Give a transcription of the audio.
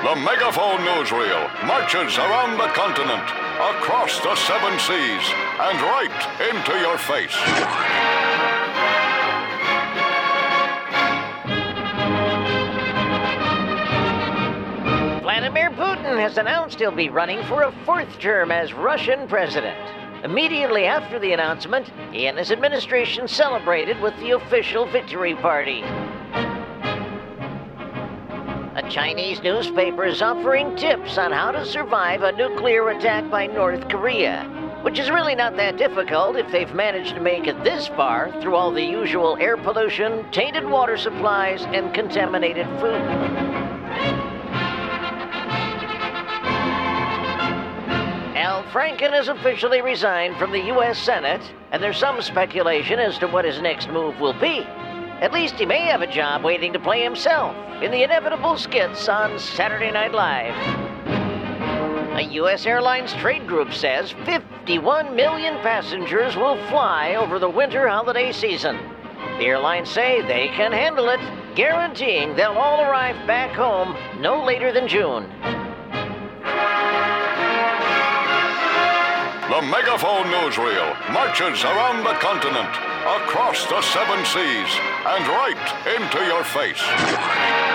The Megaphone Newsreel marches around the continent, across the 7 seas, and right into your face. Vladimir Putin has announced he'll be running for a 4th term as Russian president. Immediately after the announcement, he and his administration celebrated with the official victory party. A Chinese newspaper is offering tips on how to survive a nuclear attack by North Korea, which is really not that difficult if they've managed to make it this far through all the usual air pollution, tainted water supplies, and contaminated food. Al Franken has officially resigned from the U.S. Senate, and there's some speculation as to what his next move will be. At least he may have a job waiting to play himself in the inevitable skits on Saturday Night Live. A U.S. Airlines trade group says 51 million passengers will fly over the winter holiday season. The airlines say they can handle it, guaranteeing they'll all arrive back home no later than June. The Megaphone Newsreel marches around the continent, across the 7 seas, and right into your face.